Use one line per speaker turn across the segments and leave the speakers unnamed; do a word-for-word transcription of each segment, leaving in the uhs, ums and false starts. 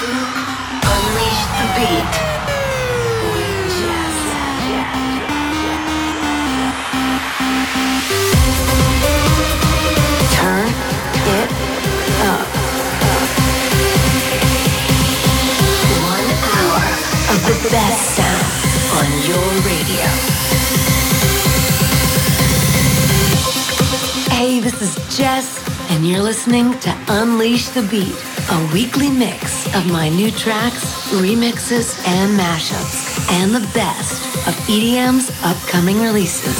Unleash the beat with Jazz. Turn it up. One hour of the best sound on your radio. Hey, this is Jess, and you're listening to Unleash the Beat, a weekly mix of my new tracks, remixes, and mashups, and the best of E D M's upcoming releases.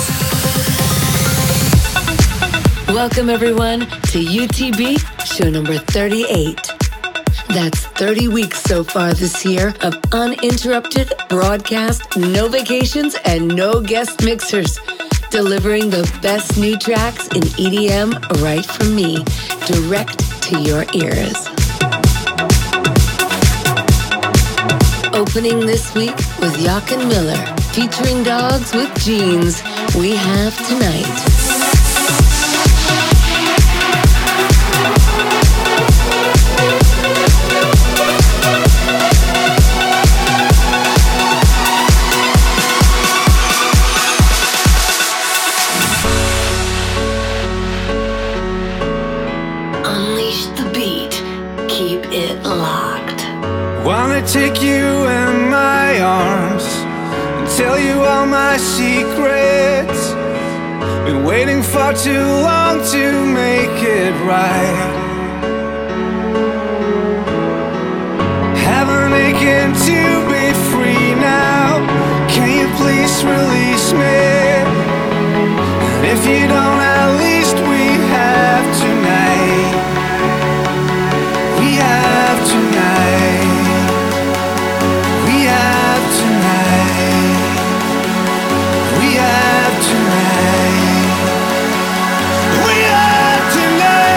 Welcome, everyone, to U T B show number thirty-eight. That's thirty weeks so far this year of uninterrupted broadcast, no vacations, and no guest mixers. Delivering the best new tracks in E D M right from me, direct to your ears. Opening this week with Jochen Miller, featuring Dogs with Jeans, we have Tonight.
Wanna take you in my arms and tell you all my secrets. Been waiting far too long to make it right. Have an aching to be free now. Can you please release me? And if you don't, at least we have tonight. We have tonight. We have tonight. We have tonight. We have tonight.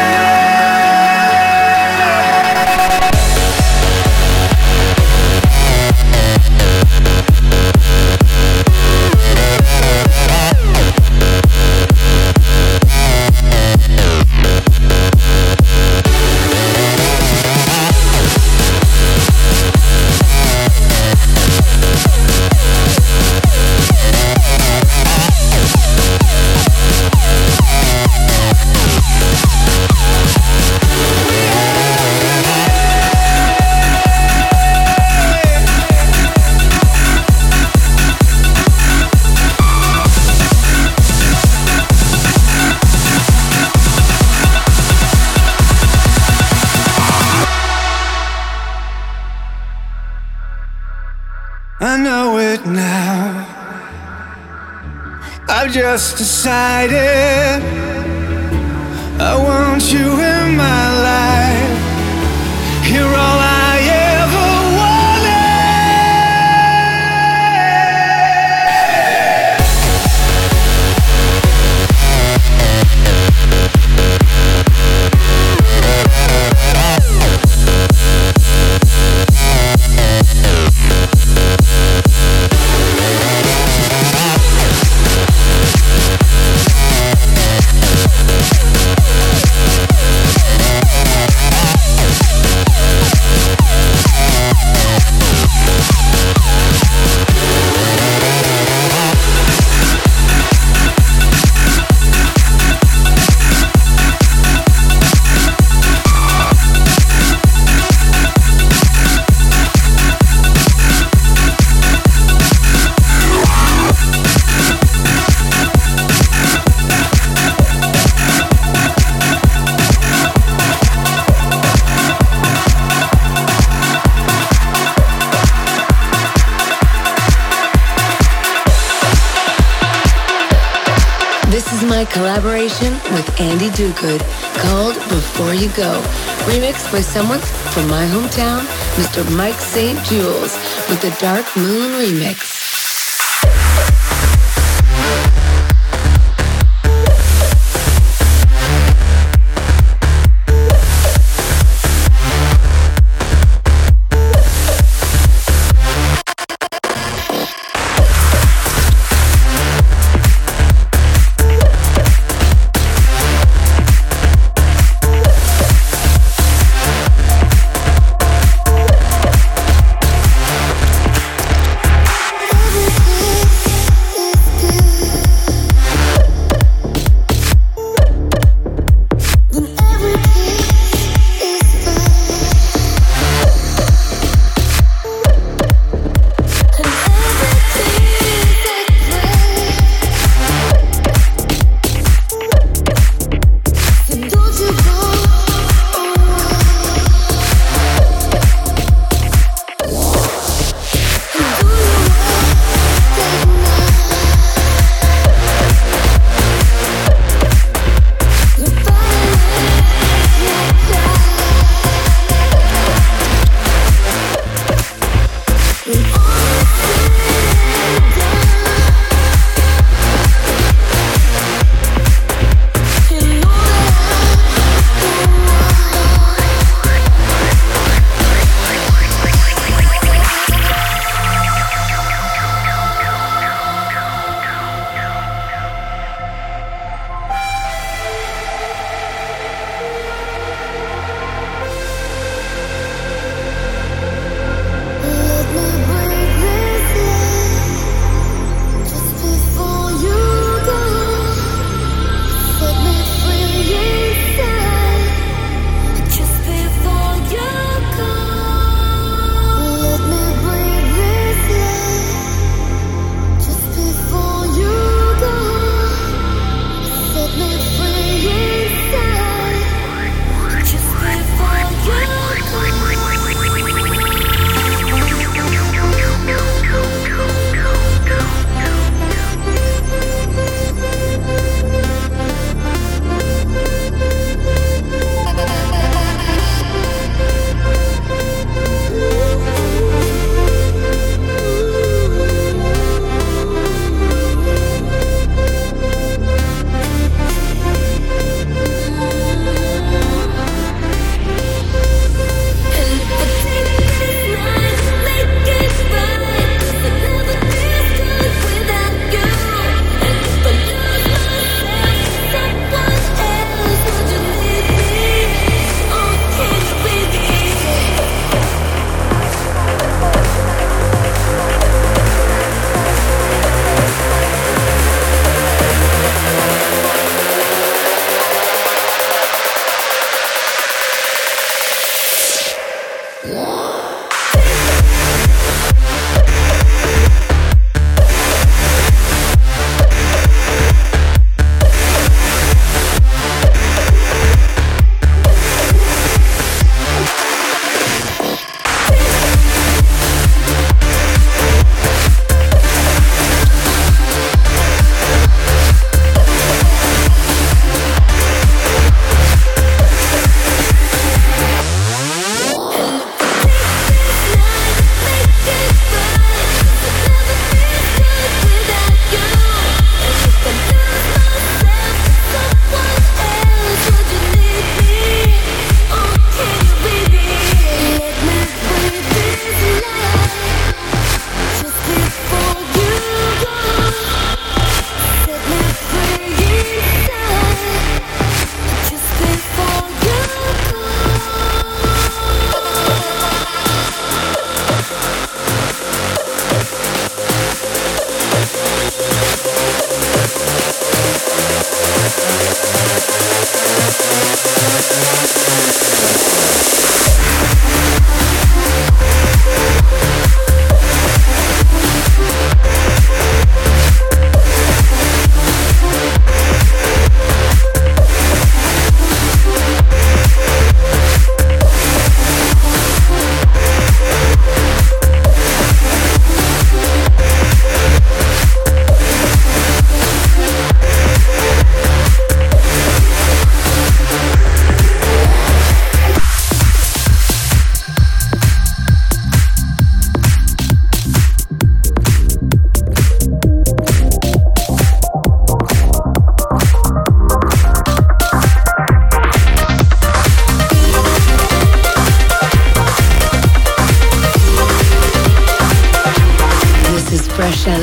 I know it now. I've just decided I want you in my life. You're all I ever collaboration with Andy Duguid called Before You Go, remixed by someone from my hometown, Mister Mike Saint Jules, with the Dark Moon remix.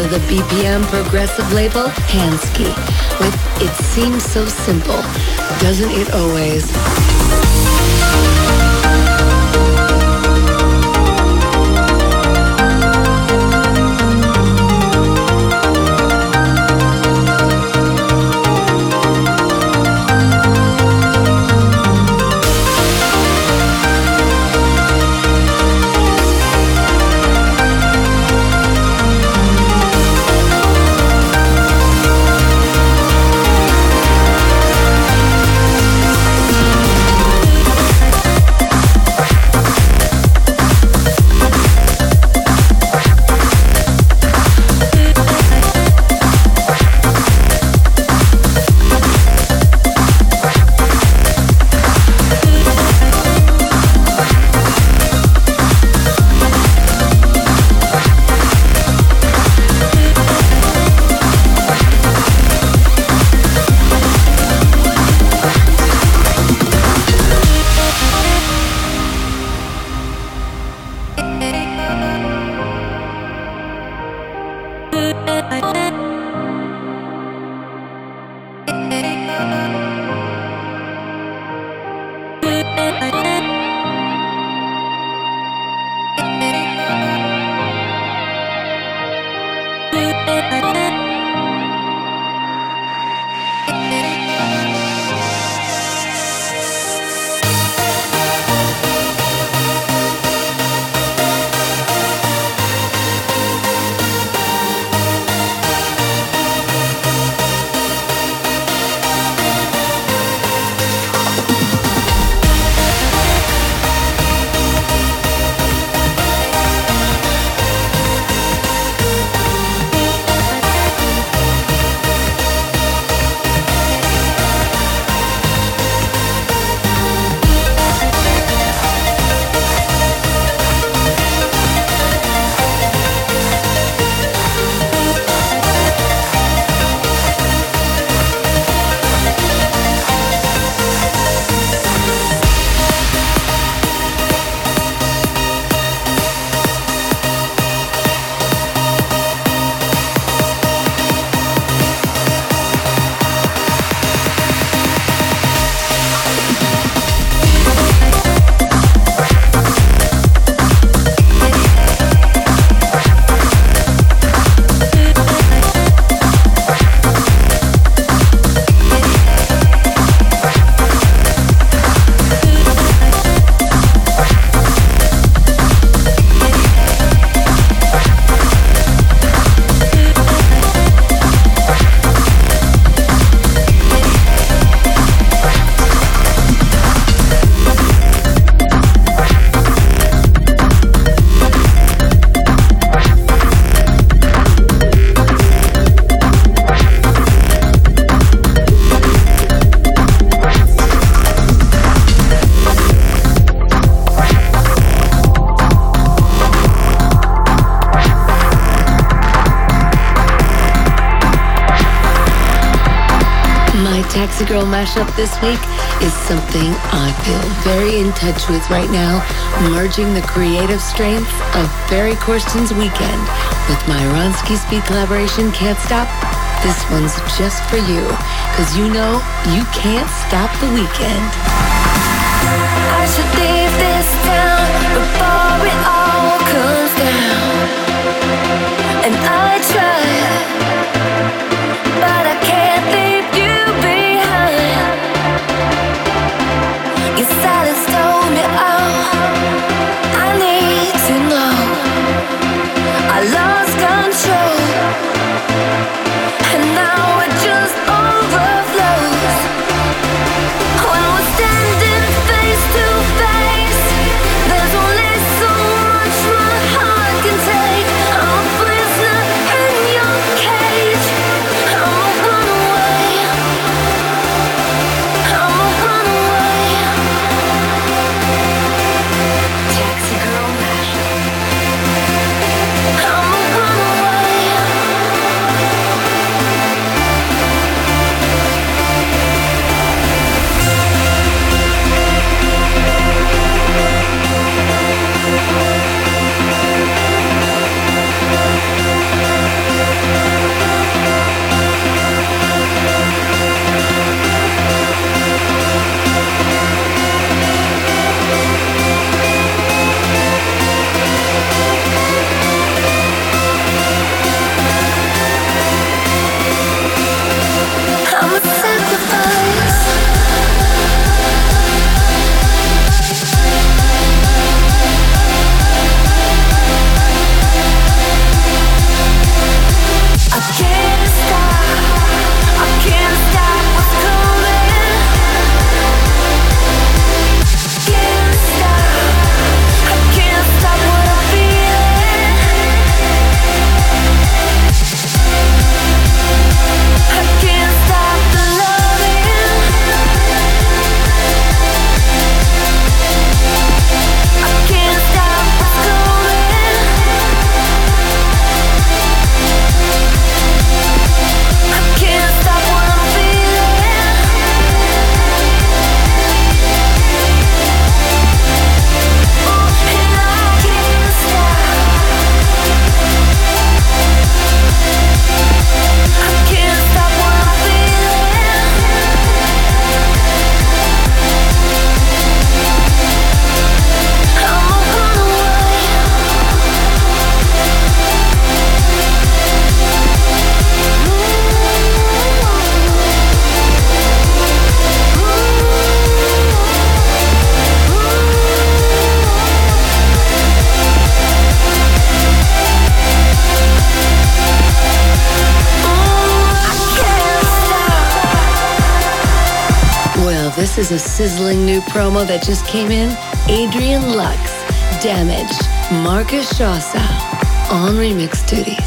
the B P M progressive label, Hansky, with It Seems So Simple, Doesn't It Always? Taxi Girl mashup this week is something I feel very in touch with right now, merging the creative strength of Barry Corsten's Weekend with my Ronsky Speed collaboration Can't Stop. This one's just for you, cause you know you can't stop the weekend.
I should leave this town before it all comes down, and I try, but I can't leave you behind. Your silence told me all I need to know. I lost control, and now it just overflows when we're standing face to
is a sizzling new promo that just came in. Adrian Lux, Damage, Marcus Shawsa on Remix Duties.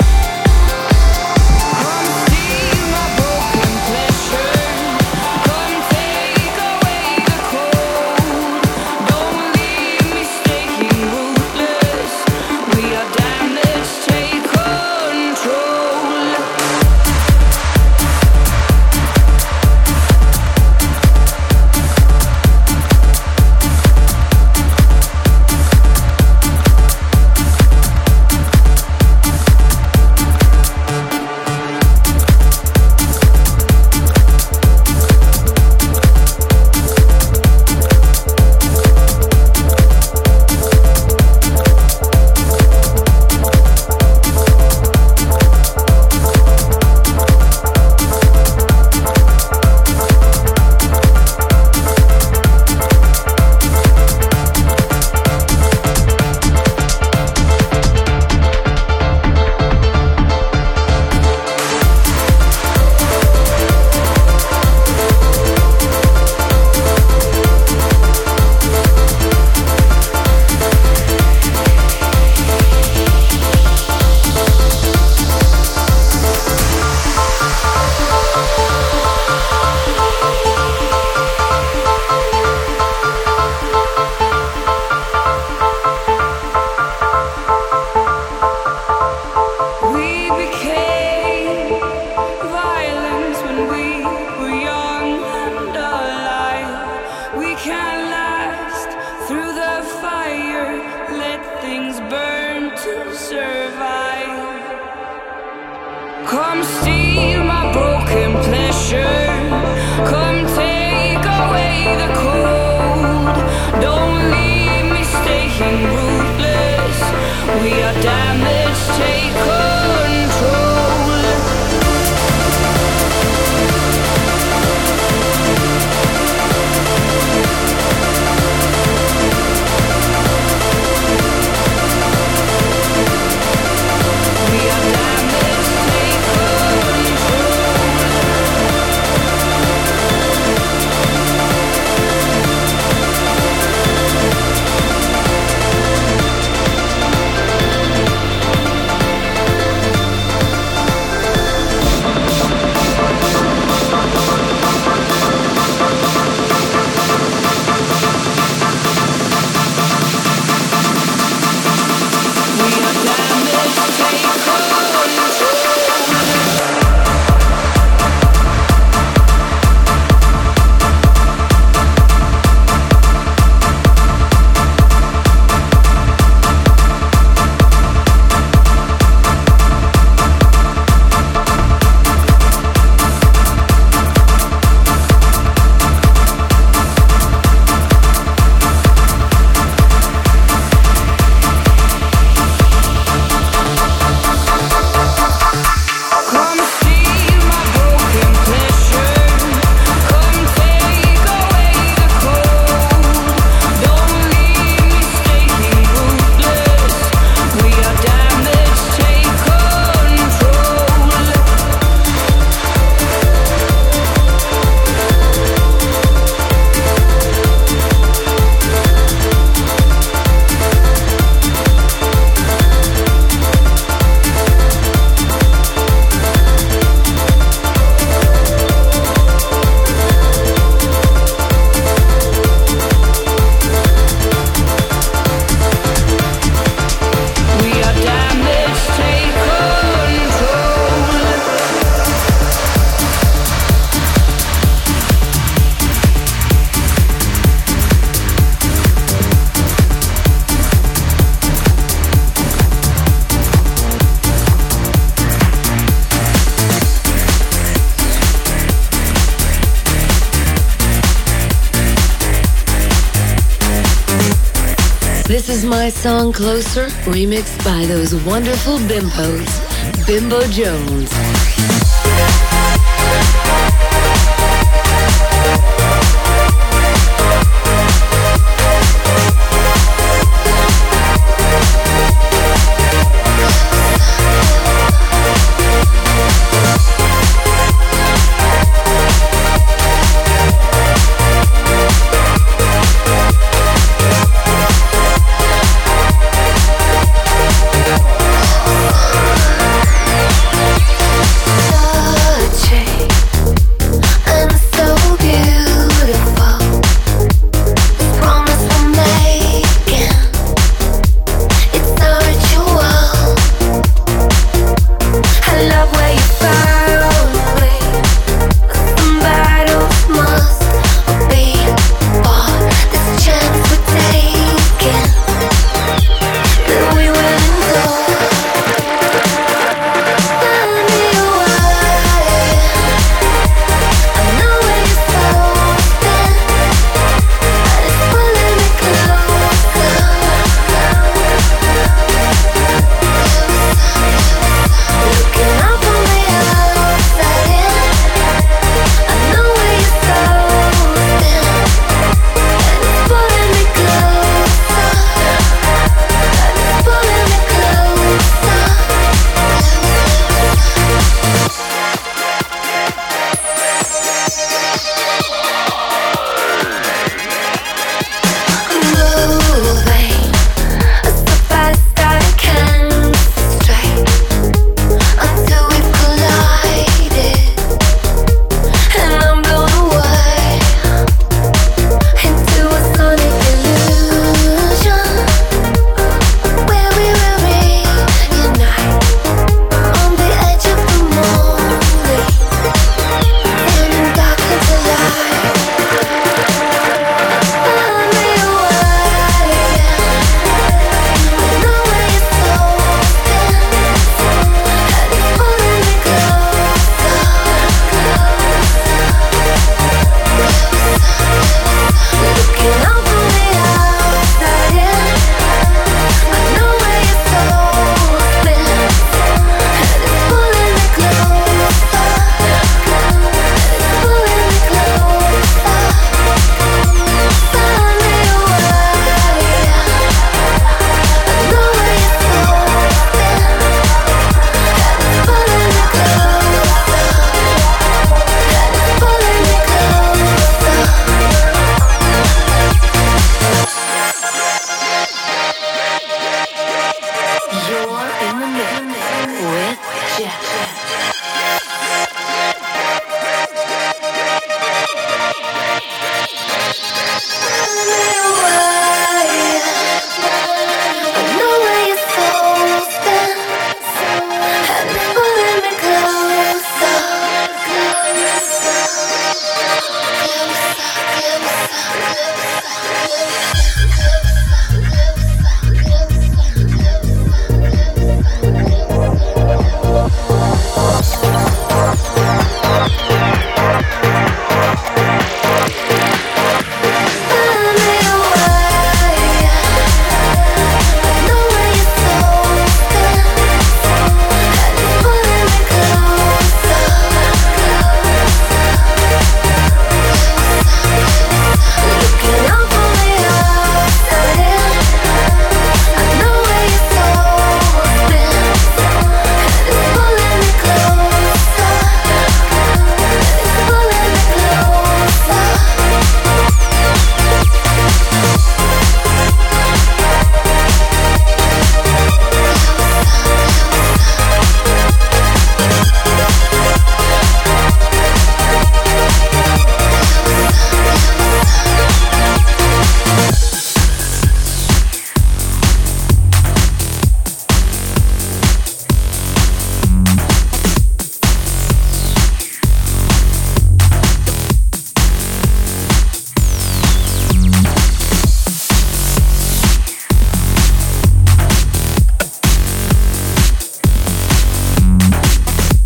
This is my song Closer, remixed by those wonderful bimbos, Bimbo Jones.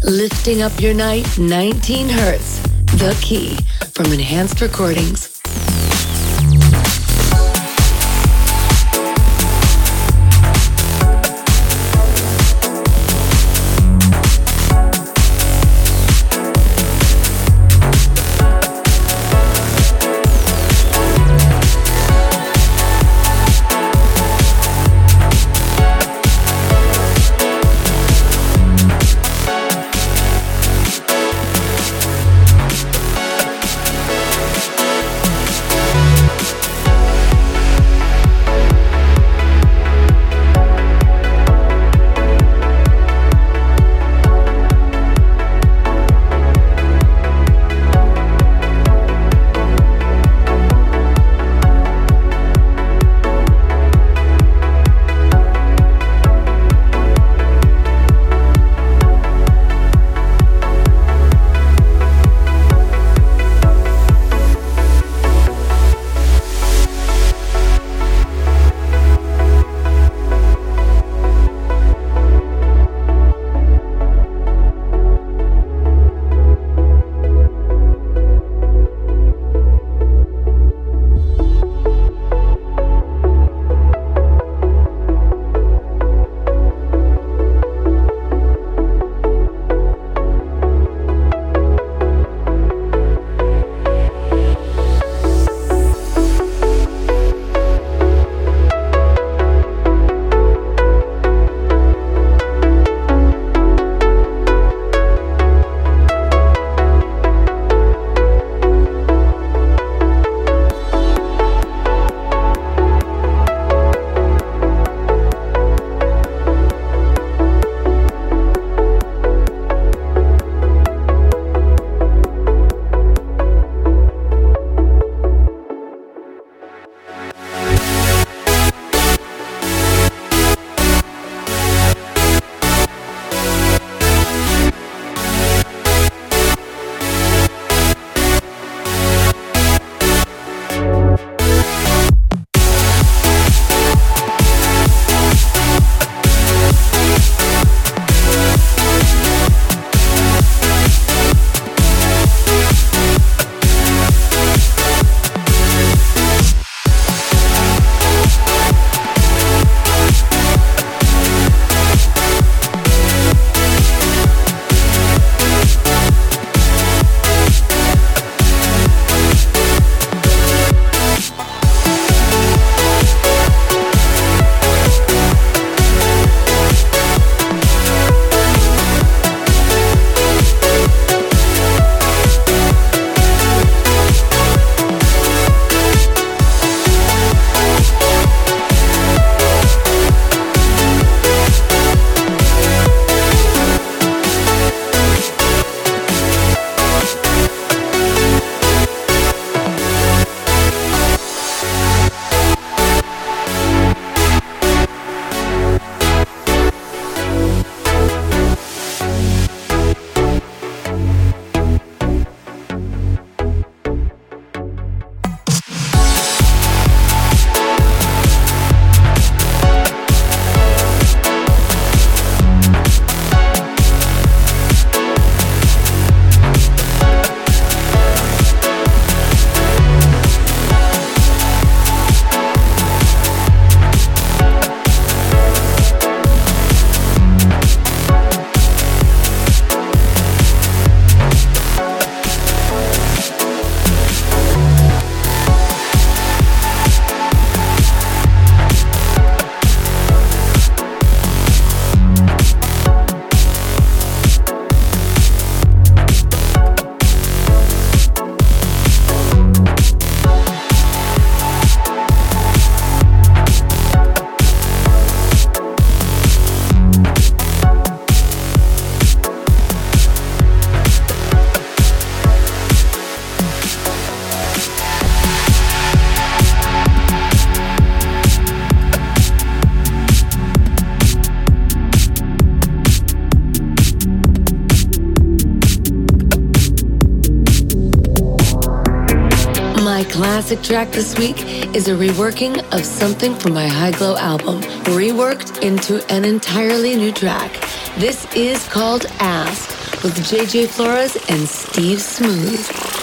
Lifting up your night, nineteen hertz. The Key from Enhanced Recordings. My classic track this week is a reworking of something from my High Glow album, reworked into an entirely new track. This is called Ask with J J Flores and Steve Smooth.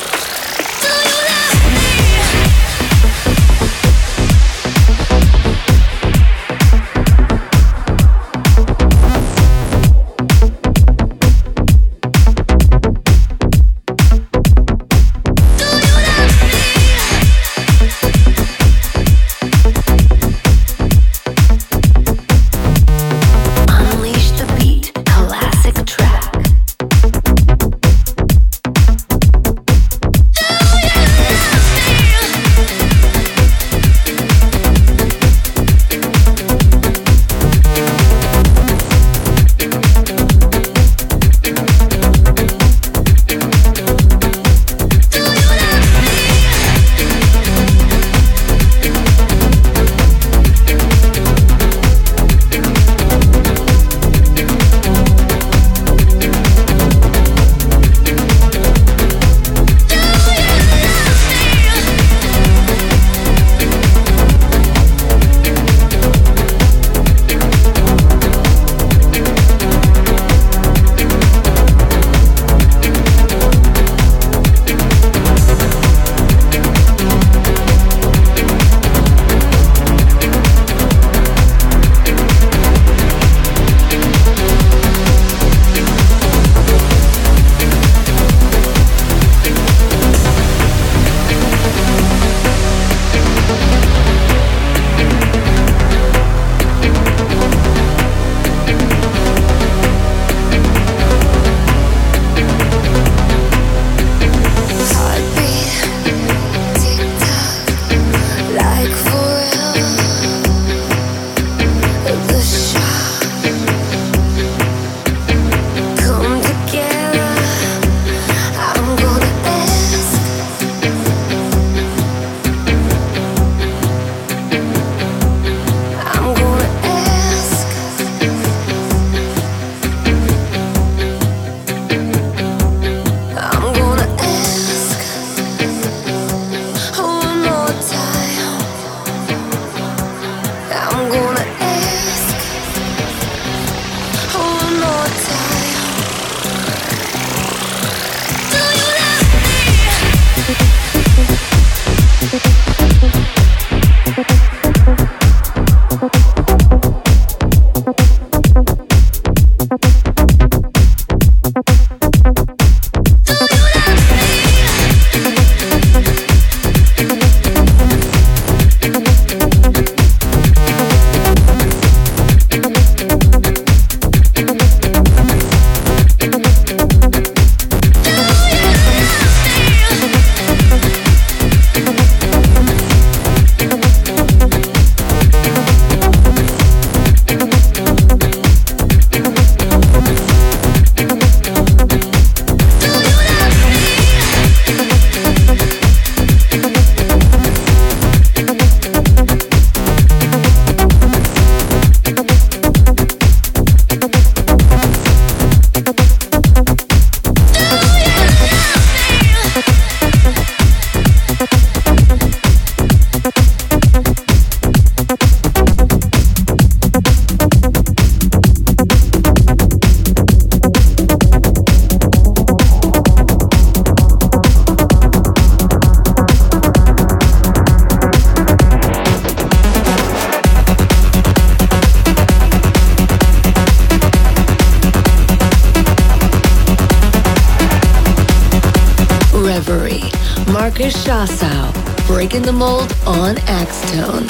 Marcus Schossow, breaking the mold on Axtone.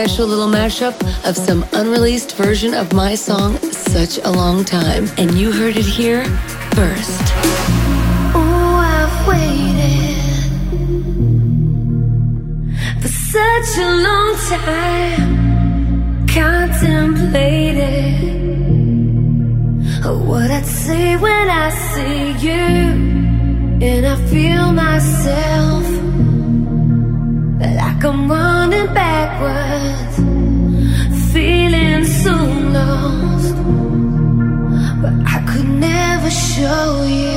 special little mashup of some unreleased version of my song, Such a Long Time. And you heard it here first.
Oh, I've waited for such a long time, contemplated what I'd say when I see you, and I feel myself like I'm running backwards, feeling so lost, but I could never show you.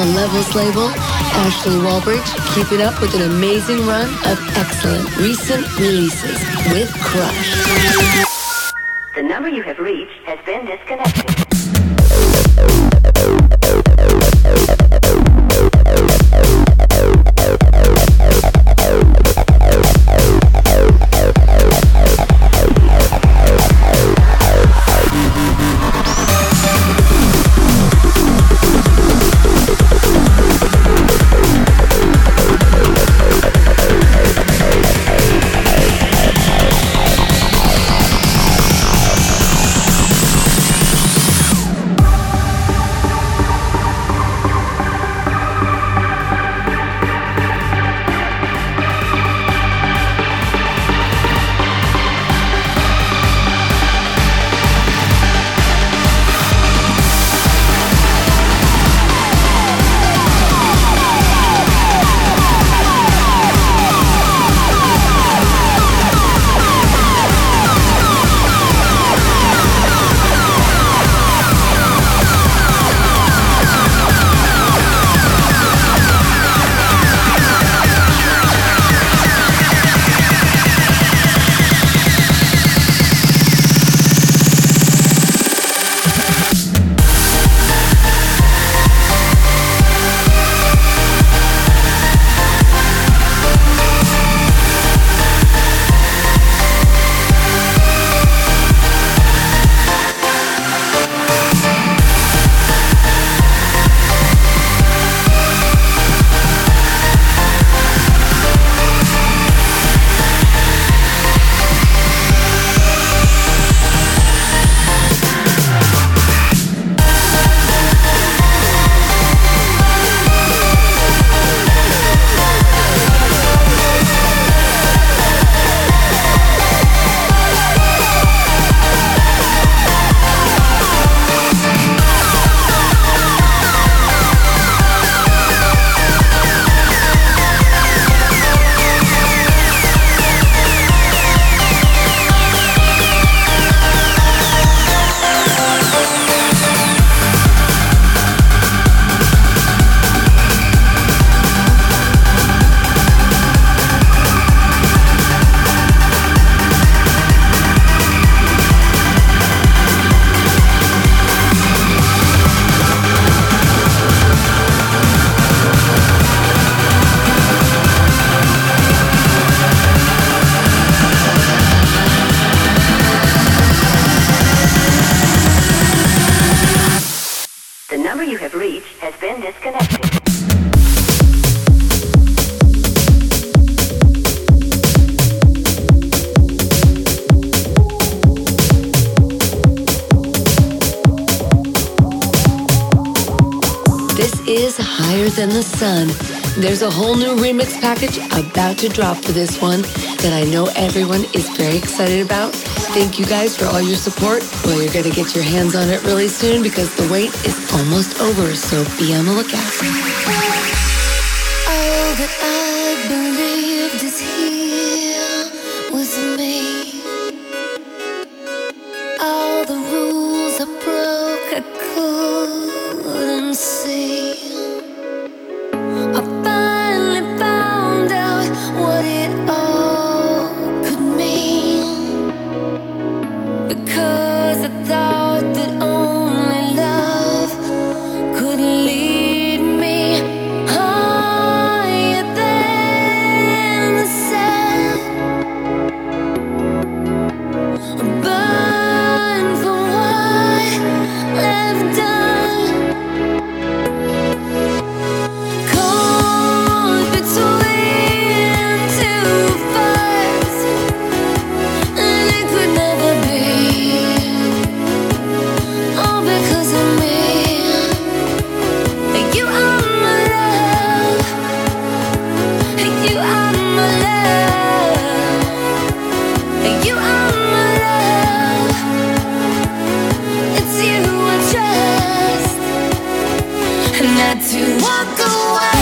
the Levels label, Ashley Walbridge keeping up with an amazing run of excellent recent releases with Crush.
The number you have reached has been disconnected.
Than the Sun. There's a whole new remix package about to drop for this one that I know everyone is very excited about. Thank you guys for all your support. Well, you're going to get your hands on it really soon because the wait is almost over, so be on the lookout.
All that I believed is here with me. All the rules I broke I couldn't see. What it all could mean, because I thought that only love could lead me higher than the sun, burn for what I've done, caught between two fires, and it could never be, all because of me. You are my love, you are my love, you are my love. It's you I trust, not to walk away.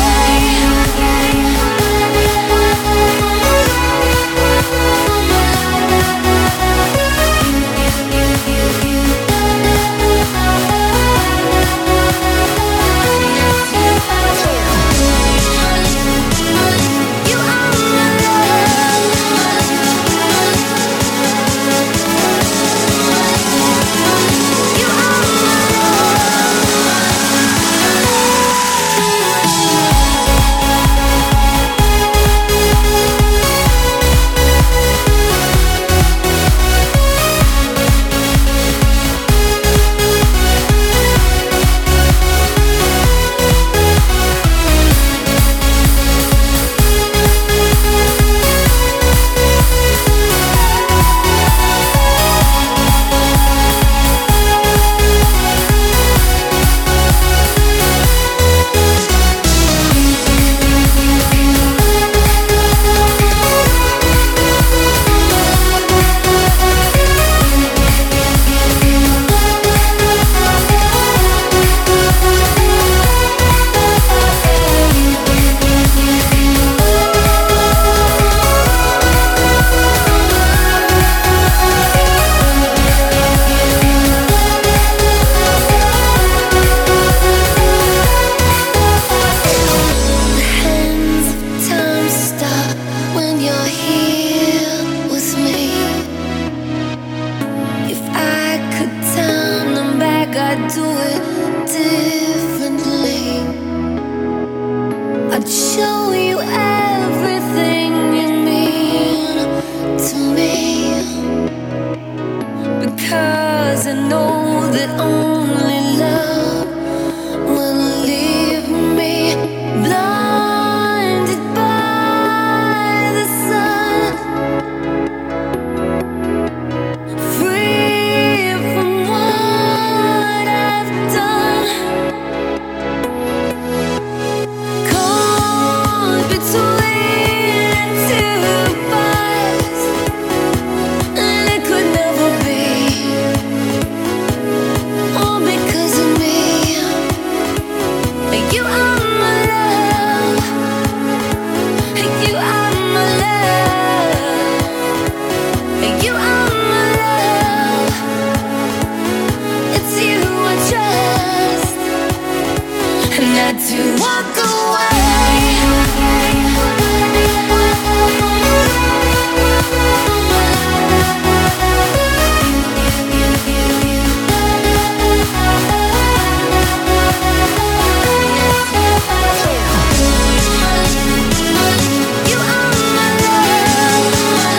show you everything you mean to me, because I know that only love will leave me blinded by the sun, free from what I've done, caught between two fires, and it could never be, all because of me. You are my love, you are my love, you are my love. It's you I trust, not to walk away. You are my love,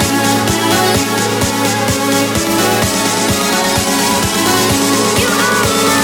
you are my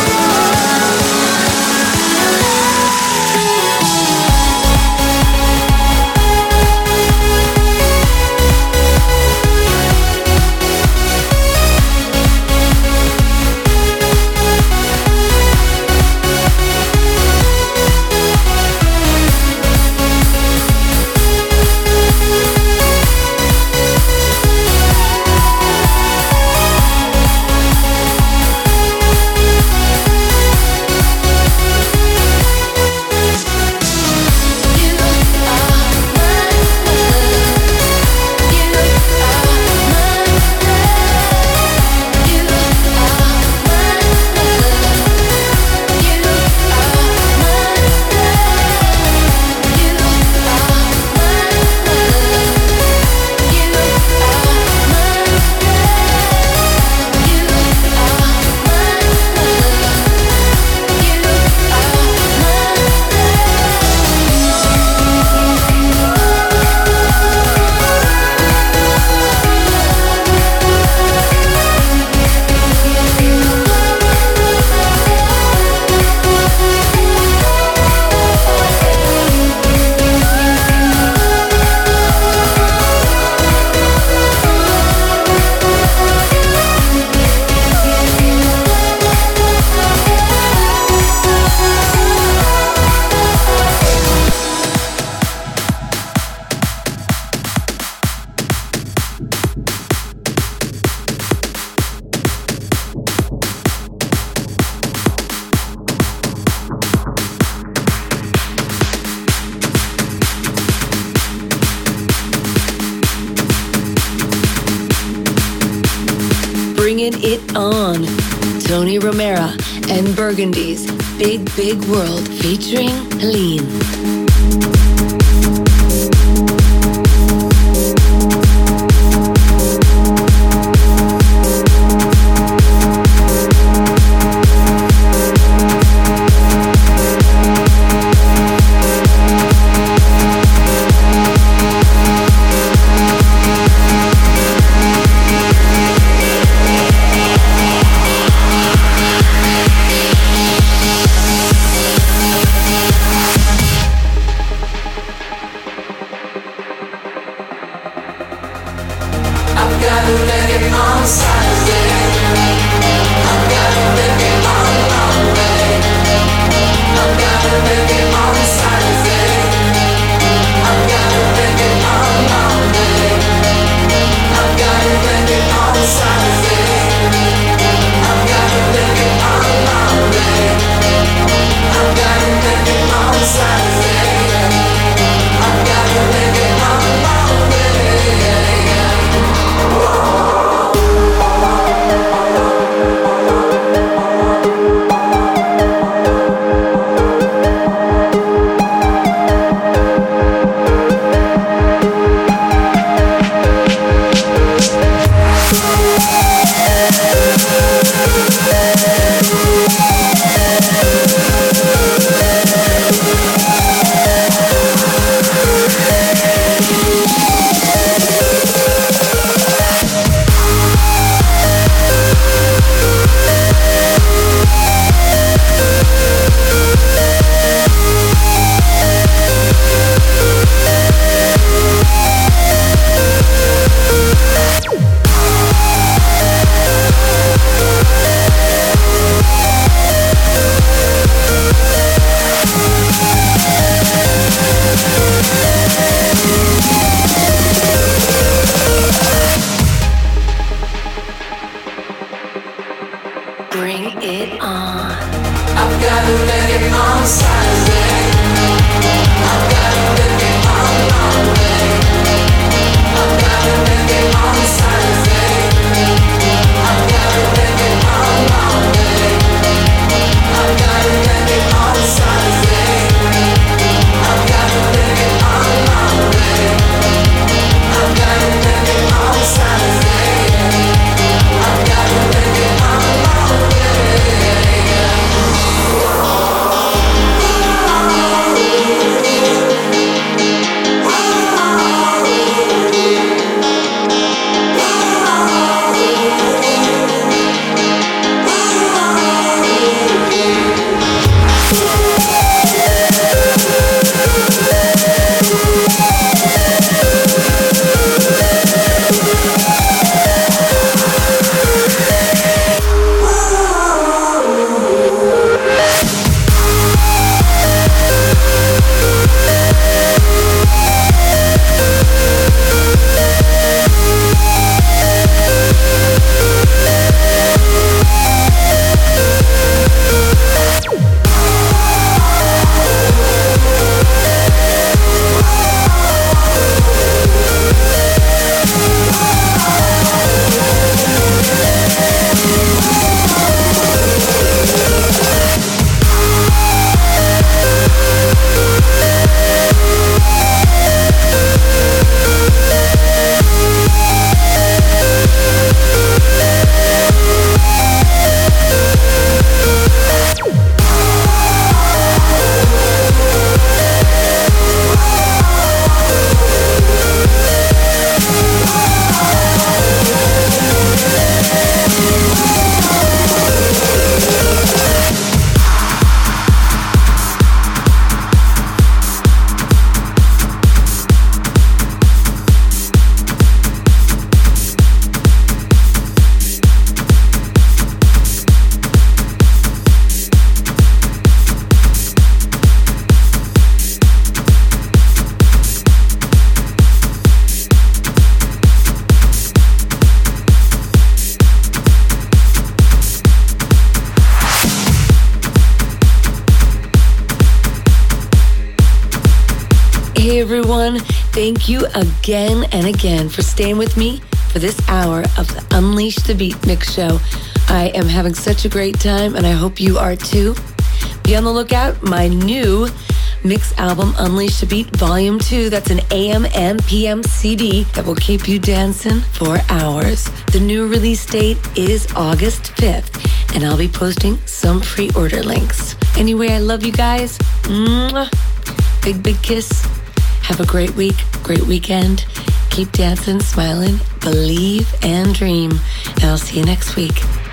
Bringing it on. Tony Romera and Burgundy's Big Big World featuring Helene. Hey everyone, thank you again and again for staying with me for this hour of the Unleash the Beat Mix show. I am having such a great time and I hope you are too. Be on the lookout, my new mix album, Unleash the Beat Volume two. That's an A M and P M C D that will keep you dancing for hours. The new release date is August fifth, and I'll be posting some pre-order links. Anyway, I love you guys. Mwah. Big, big kiss. Have a great week, great weekend. Keep dancing, smiling, believe, and dream. And I'll see you next week.